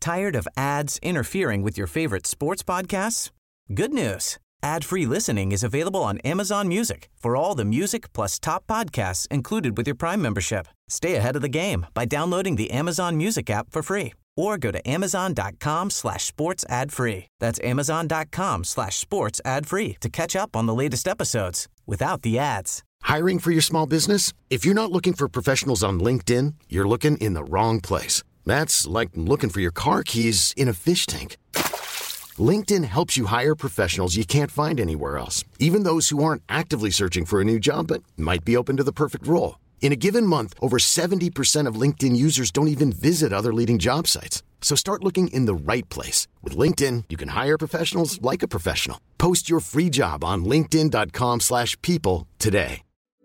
Tired of ads interfering with your favorite sports podcasts? Good news. Ad-free listening is available on Amazon Music for all the music plus top podcasts included with your Prime membership. Stay ahead of the game by downloading the Amazon Music app for free or go to amazon.com/sports ad free. That's amazon.com/sports ad free to catch up on the latest episodes without the ads. Hiring for your small business? If you're not looking for professionals on LinkedIn, you're looking in the wrong place. That's like looking for your car keys in a fish tank. LinkedIn helps you hire professionals you can't find anywhere else, even those who aren't actively searching for a new job but might be open to the perfect role. In a given month, over 70% of LinkedIn users don't even visit other leading job sites. So start looking in the right place. With LinkedIn, you can hire professionals like a professional. Post your free job on linkedin.com/people today.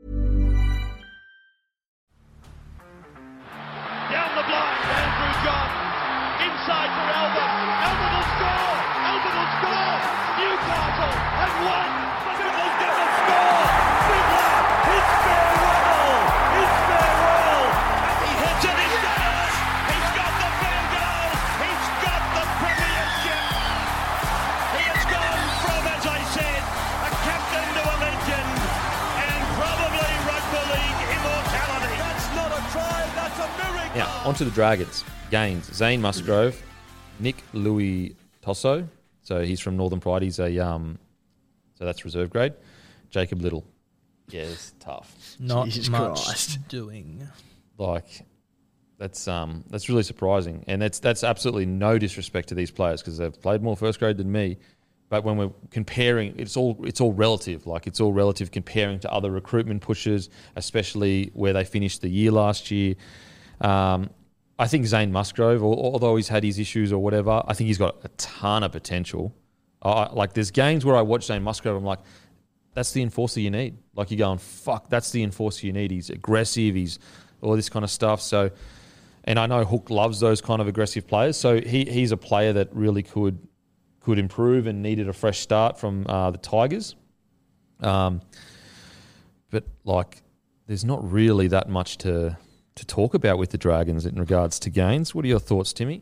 Down the blind, Andrew John. Inside for Albert. Albert will score. Albert will score. Newcastle have won. Fiddler's going to score. Fiddler, it's farewell. It's farewell. And he hits it. He's got it. He's got the field goal. He's got the premiership. He has gone from, as I said, a captain to a legend. And probably rugby league immortality. That's not a try. That's a miracle. Now, onto the Dragons. Gaines, Zane Musgrove, Nick Louis Tosso. So he's from Northern Pride. He's a so that's reserve grade. Jacob Little. Yeah, it's tough. Not Jesus much Christ. doing. Like that's really surprising, and that's absolutely no disrespect to these players because they've played more first grade than me. But when we're comparing, it's all relative. Like it's all relative comparing to other recruitment pushes, especially where they finished the year last year. I think Zane Musgrove, although he's had his issues or whatever, I think he's got a ton of potential. Like there's games where I watch Zane Musgrove, I'm like, that's the enforcer you need. Like you're going, fuck, that's the enforcer you need. He's aggressive, he's all this kind of stuff. So, and I know Hook loves those kind of aggressive players. So he's a player that really could improve and needed a fresh start from the Tigers. But like, there's not really that much to talk about with the Dragons in regards to Gaines. What are your thoughts, Timmy?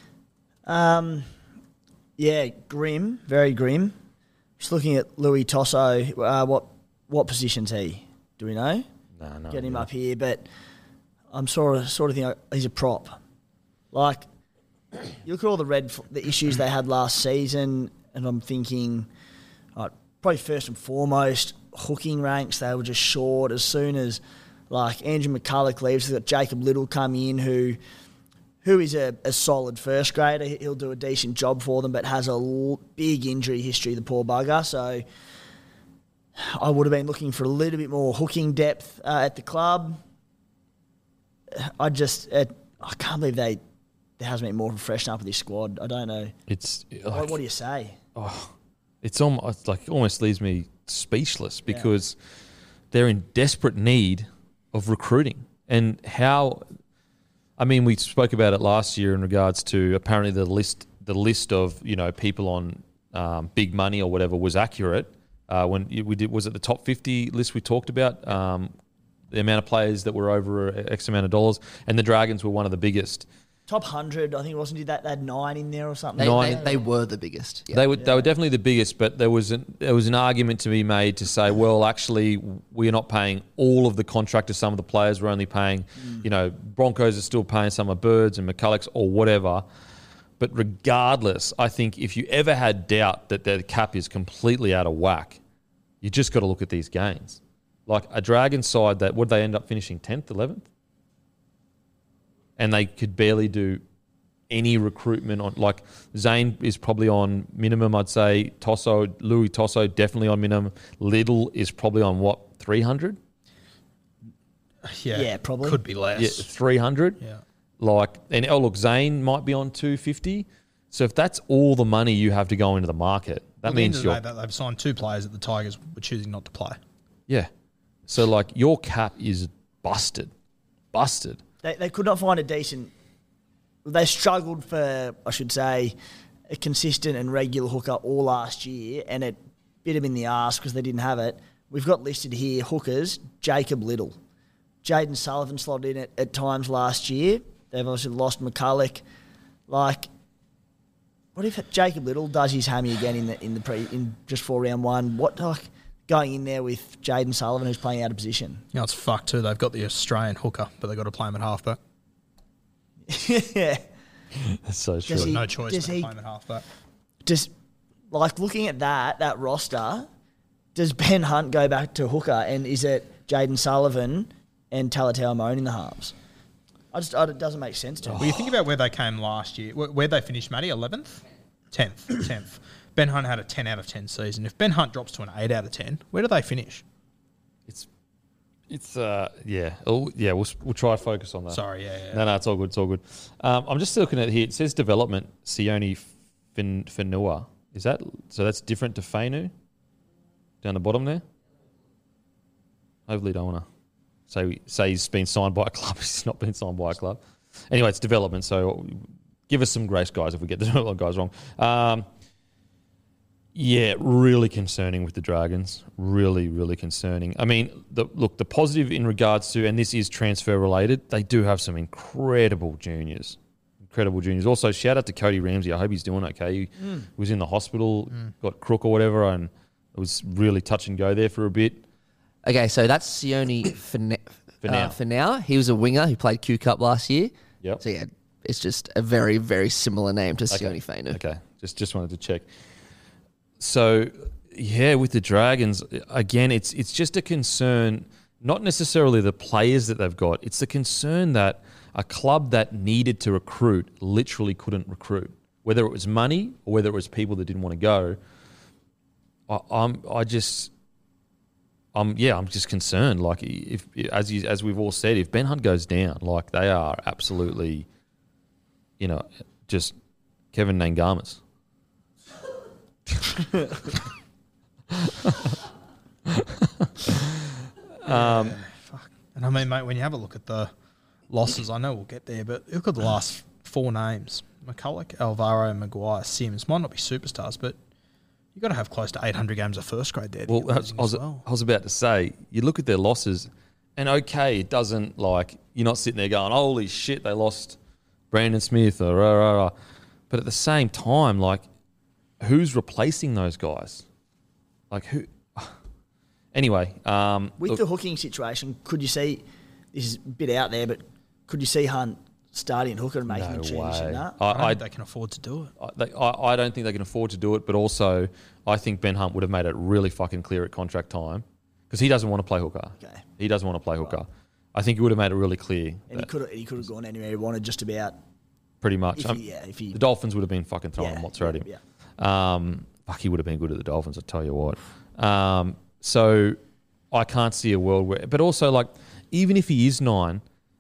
Yeah, grim, very grim. Just looking at Louis Tosso, what position's he? Do we know? No. Get him up here, but I'm sort of thinking he's a prop. Like, you look at all the issues they had last season, and I'm thinking, probably first and foremost, hooking ranks. They were just short. As soon as like Andrew McCulloch leaves, they've got Jacob Little come in, who is a solid first grader. He'll do a decent job for them, but has a big injury history, the poor bugger. So I would have been looking for a little bit more hooking depth at the club. I can't believe there hasn't been more of a freshen up of this squad. I don't know. It's like, what do you say? It's almost leaves me speechless because they're in desperate need of recruiting. And how, I mean, we spoke about it last year in regards to apparently the list of, people on big money or whatever was accurate. When we did, was it the top 50 list we talked about? The amount of players that were over X amount of dollars, and the Dragons were one of the biggest. Top 100, I think it wasn't. They had 9 in there or something. They were the biggest. Yeah. They were definitely the biggest, but there was an argument to be made to say, well, actually, we're not paying all of the contract to some of the players. We're only paying, Broncos are still paying some of Birds and McCullochs or whatever. But regardless, I think if you ever had doubt that their cap is completely out of whack, you just got to look at these gains. Like a Dragons side that, would they end up finishing 10th, 11th? And they could barely do any recruitment on, like Zane is probably on minimum, I'd say. Louis Tosso definitely on minimum. Little is probably on what, 300? Yeah, probably. Could be less. Yeah, 300. Yeah. Look, Zane might be on 250. So if that's all the money you have to go into the market, that means they've signed 2 players that the Tigers were choosing not to play. Yeah. So your cap is busted. They could not find a decent... They struggled for, I should say, a consistent and regular hooker all last year, and it bit them in the arse because they didn't have it. We've got listed here hookers, Jacob Little. Jaden Sullivan slotted in at times last year. They've obviously lost McCulloch. What if Jacob Little does his hammy again in just for round one? What going in there with Jaden Sullivan, who's playing out of position? You know, it's fucked too. They've got the Australian hooker, but they've got to play him at halfback. Yeah. That's so true. No choice but to play him at halfback. Just like looking at that roster, does Ben Hunt go back to hooker, and is it Jaden Sullivan and Talatau Moan in the halves? It doesn't make sense to me. Well, you think about where they came last year. Where'd they finish, Matty? 11th? 10th. Ben Hunt had a 10 out of 10 season. If Ben Hunt drops to an 8 out of 10, where do they finish? We'll try to focus on that. Sorry, yeah. No, it's all good. I'm just looking at it here. It says development, Sione Whenua. Is that, so that's different to Fainu? Down the bottom there? Hopefully don't want to say he's been signed by a club. He's not been signed by a club. Anyway, it's development, so give us some grace, guys, if we get the development guys wrong. Really concerning with the Dragons. Really, really concerning. I mean, the positive in regards to, and this is transfer related, they do have some incredible juniors. Also, shout out to Cody Ramsey. I hope he's doing okay. He was in the hospital, got crook or whatever, and it was really touch and go there for a bit. Okay, so that's Sione Whenua. He was a winger who played Q Cup last year. Yep. So, yeah, it's just a very, very similar name to Sione Whenua. Okay, just wanted to check. So, with the Dragons, again, it's just a concern, not necessarily the players that they've got. It's the concern that a club that needed to recruit literally couldn't recruit, whether it was money or whether it was people that didn't want to go. I'm just concerned. Like, if as we've all said, if Ben Hunt goes down, like, they are absolutely, just Kevin Nangamas. Fuck. And I mean, mate, when you have a look at the losses, I know we'll get there, but look at the last four names: McCulloch, Alvaro, Maguire, Sims. Might not be superstars, but you've got to have close to 800 games of first grade there. I was about to say, you look at their losses, and okay, it doesn't, like, you're not sitting there going, holy shit, they lost Brandon Smith or rah, rah, rah. But at the same time, like, who's replacing those guys? Like, who? Anyway. With the hooking situation, could you see, this is a bit out there, but could you see Hunt starting hooker and making a change in that? I don't think they can afford to do it. I don't think they can afford to do it, but also I think Ben Hunt would have made it really fucking clear at contract time, because he doesn't want to play hooker. Okay. He doesn't want to play hooker. I think he would have made it really clear. And he could have gone anywhere he wanted, just about. Pretty much. The Dolphins would have been fucking throwing mots at him. Yeah. He would have been good at the Dolphins, I'll tell you what. So I can't see a world where... But also, like, even if he is 9,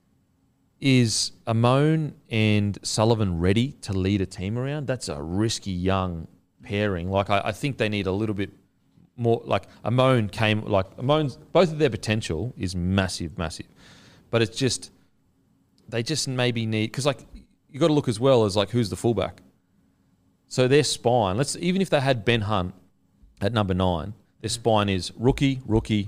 is Amone and Sullivan ready to lead a team around? That's a risky young pairing. Like, I think they need a little bit more... Like, Amone's... Both of their potential is massive. But it's just... They just maybe need... Because, like, you got to look as well as, like, who's the fullback? So their spine, even if they had Ben Hunt at number 9, their spine is rookie,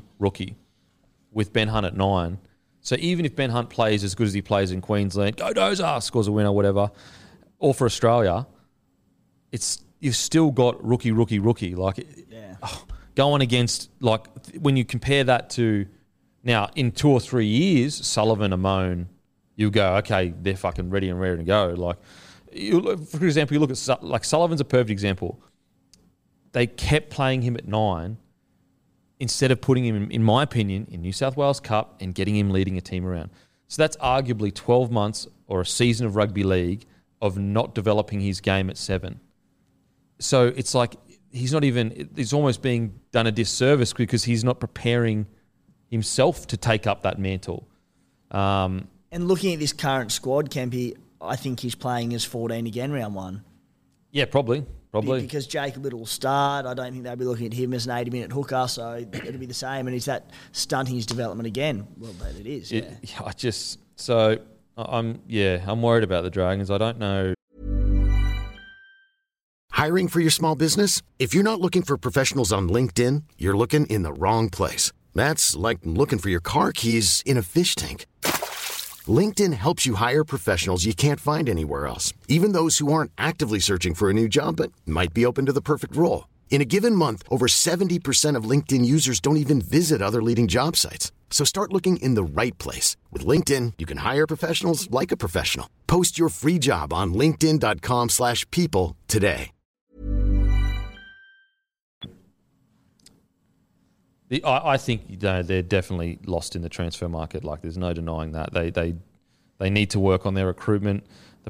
with Ben Hunt at 9. So even if Ben Hunt plays as good as he plays in Queensland, go Dozer, scores a win or whatever, or for Australia, you've still got rookie. Like, going against, like, when you compare that to, now, in 2 or 3 years, Sullivan, Amone, you go, okay, they're fucking ready and raring to go. Like, for example, you look at, like, Sullivan's a perfect example. They kept playing him at 9 instead of putting him, in my opinion, in New South Wales Cup and getting him leading a team around. So that's arguably 12 months or a season of rugby league of not developing his game at 7. So it's like he's almost being done a disservice because he's not preparing himself to take up that mantle. And looking at this current squad, Kempy, I think he's playing as 14 again, round 1. Yeah, probably. Because Jacob Little will start. I don't think they'll be looking at him as an 80-minute hooker, so it'll be the same. And is that stunting his development again? Well, it is. I'm worried about the Dragons. I don't know. Hiring for your small business? If you're not looking for professionals on LinkedIn, you're looking in the wrong place. That's like looking for your car keys in a fish tank. LinkedIn helps you hire professionals you can't find anywhere else, even those who aren't actively searching for a new job but might be open to the perfect role. In a given month, over 70% of LinkedIn users don't even visit other leading job sites. So start looking in the right place. With LinkedIn, you can hire professionals like a professional. Post your free job on linkedin.com/people today. I think they're definitely lost in the transfer market. Like, there's no denying that. They need to work on their recruitment.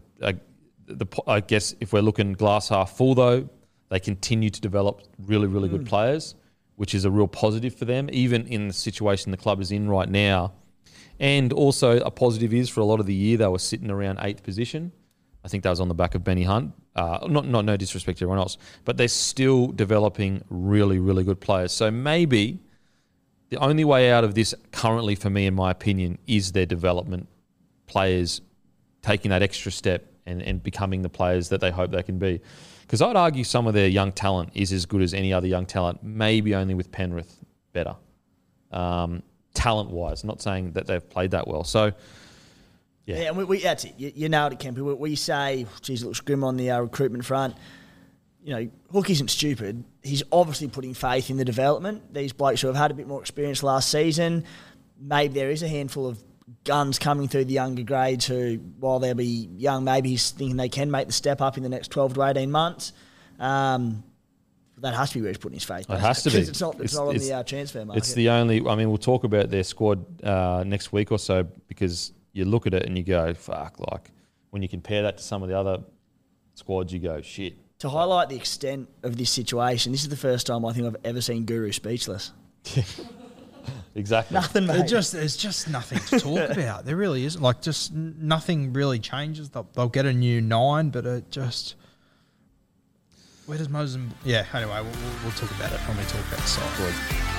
I guess if we're looking glass half full, though, they continue to develop really, really good players, which is a real positive for them, even in the situation the club is in right now. And also a positive is for a lot of the year they were sitting around 8th position. I think that was on the back of Benny Hunt. No disrespect to everyone else, but they're still developing really, really good players. So maybe the only way out of this currently, for me, in my opinion, is their development players taking that extra step and becoming the players that they hope they can be. Because I'd argue some of their young talent is as good as any other young talent, maybe only with Penrith better, talent-wise. Not saying that they've played that well. So, yeah. Yeah, and that's it. You nailed it, Kempy. We say, geez, it looks grim on the recruitment front. You know, Hook isn't stupid. He's obviously putting faith in the development. These blokes who have had a bit more experience last season, maybe there is a handful of guns coming through the younger grades who, while they'll be young, maybe he's thinking they can make the step up in the next 12 to 18 months. That has to be where he's putting his faith. It has to be. It's not on the transfer market. It's the only... I mean, we'll talk about their squad next week or so, because you look at it and you go, fuck, like, when you compare that to some of the other squads, you go, shit. To highlight the extent of this situation, this is the first time I think I've ever seen Guru speechless. Exactly. Nothing, mate. There's just nothing to talk about. There really isn't. Like, just nothing really changes. They'll get a new 9, but it just... Where does Moses... Yeah, anyway, we'll talk about it when we talk about the side.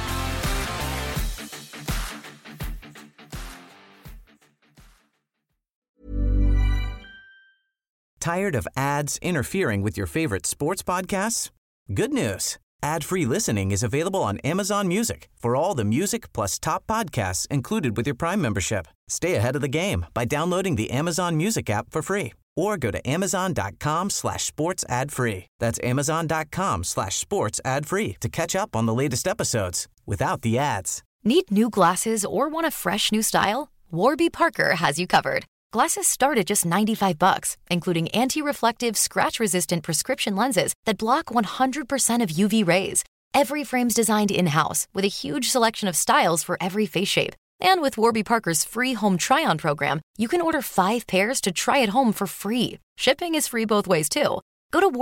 Tired of ads interfering with your favorite sports podcasts? Good news. Ad-free listening is available on Amazon Music for all the music plus top podcasts included with your Prime membership. Stay ahead of the game by downloading the Amazon Music app for free or go to amazon.com/sports ad free. That's amazon.com/sports ad free to catch up on the latest episodes without the ads. Need new glasses or want a fresh new style? Warby Parker has you covered. Glasses start at just $95, including anti-reflective, scratch-resistant prescription lenses that block 100% of UV rays. Every frame's designed in-house with a huge selection of styles for every face shape. And with Warby Parker's free home try-on program, you can order 5 pairs to try at home for free. Shipping is free both ways, too. Go to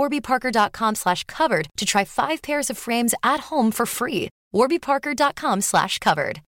warbyparker.com/covered to try 5 pairs of frames at home for free. warbyparker.com/covered.